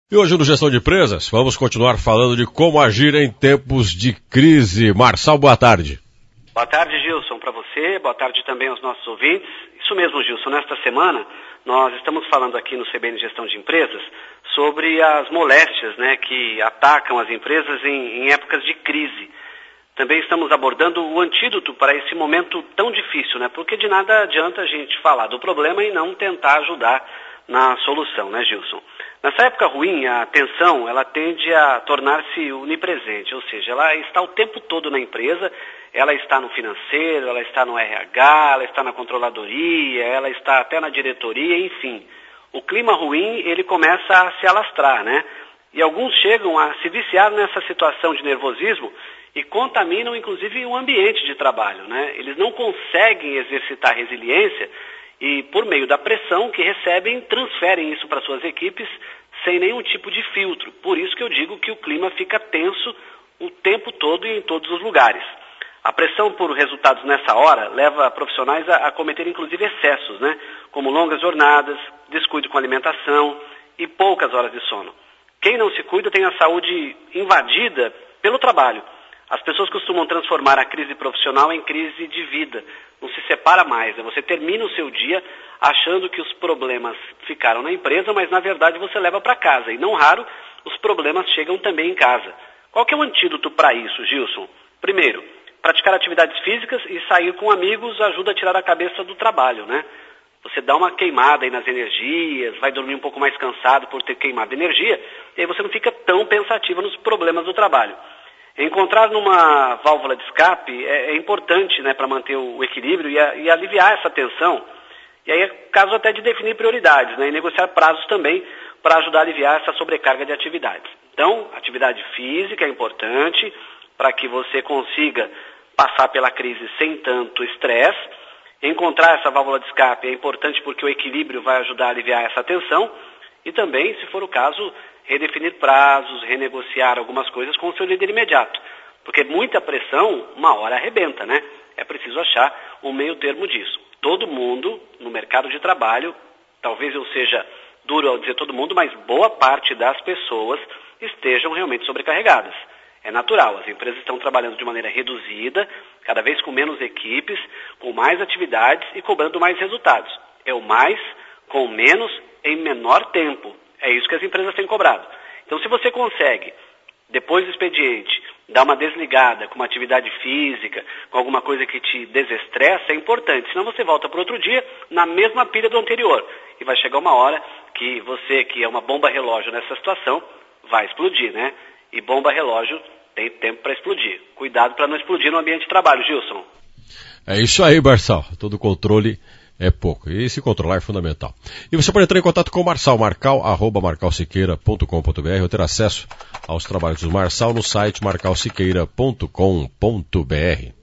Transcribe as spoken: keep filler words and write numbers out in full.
E hoje no Gestão de Empresas, vamos continuar falando de como agir em tempos de crise. Marçal, boa tarde. Boa tarde, Gilson, para você, boa tarde também aos nossos ouvintes. Isso mesmo, Gilson, nesta semana nós estamos falando aqui no C B N Gestão de Empresas sobre as moléstias, né, que atacam as empresas em, em épocas de crise. Também estamos abordando o antídoto para esse momento tão difícil, né, porque de nada adianta a gente falar do problema e não tentar ajudar na solução, né, Gilson? Nessa época ruim, a tensão, ela tende a tornar-se onipresente, ou seja, ela está o tempo todo na empresa, ela está no financeiro, ela está no R H, ela está na controladoria, ela está até na diretoria, enfim. O clima ruim, ele começa a se alastrar, né? E alguns chegam a se viciar nessa situação de nervosismo e contaminam, inclusive, o ambiente de trabalho, né? Eles não conseguem exercitar resiliência e, por meio da pressão que recebem, transferem isso para suas equipes sem nenhum tipo de filtro. Por isso que eu digo que o clima fica tenso o tempo todo e em todos os lugares. A pressão por resultados nessa hora leva profissionais a, a cometer, inclusive, excessos, né? Como longas jornadas, descuido com a alimentação e poucas horas de sono. Quem não se cuida tem a saúde invadida pelo trabalho. As pessoas costumam transformar a crise profissional em crise de vida. Não se separa mais, né? Você termina o seu dia achando que os problemas ficaram na empresa, mas na verdade você leva para casa. E não raro, os problemas chegam também em casa. Qual que é o antídoto para isso, Gilson? Primeiro, praticar atividades físicas e sair com amigos ajuda a tirar a cabeça do trabalho, né? Você dá uma queimada aí nas energias, vai dormir um pouco mais cansado por ter queimado energia, e aí você não fica tão pensativo nos problemas do trabalho. Encontrar numa válvula de escape é, é importante, né, para manter o equilíbrio e, a, e aliviar essa tensão. E aí é caso até de definir prioridades, né, e negociar prazos também para ajudar a aliviar essa sobrecarga de atividades. Então, atividade física é importante para que você consiga passar pela crise sem tanto estresse. Encontrar essa válvula de escape é importante porque o equilíbrio vai ajudar a aliviar essa tensão. E também, se for o caso, redefinir prazos, renegociar algumas coisas com o seu líder imediato. Porque muita pressão, uma hora arrebenta, né? É preciso achar um meio termo disso. Todo mundo, no mercado de trabalho, talvez eu seja duro ao dizer todo mundo, mas boa parte das pessoas estejam realmente sobrecarregadas. É natural, as empresas estão trabalhando de maneira reduzida, cada vez com menos equipes, com mais atividades e cobrando mais resultados. É o mais com menos em menor tempo. É isso que as empresas têm cobrado. Então, se você consegue, depois do expediente, dar uma desligada com uma atividade física, com alguma coisa que te desestressa, é importante. Senão você volta para outro dia na mesma pilha do anterior. E vai chegar uma hora que você, que é uma bomba relógio nessa situação, vai explodir, né? E bomba relógio tem tempo para explodir. Cuidado para não explodir no ambiente de trabalho, Gilson. É isso aí, Marçal. Todo controle é pouco. E se controlar é fundamental. E você pode entrar em contato com o Marçal, marcal, arroba marcal siqueira ponto com ponto br, ou ter acesso aos trabalhos do Marçal no site marcal siqueira ponto com ponto br.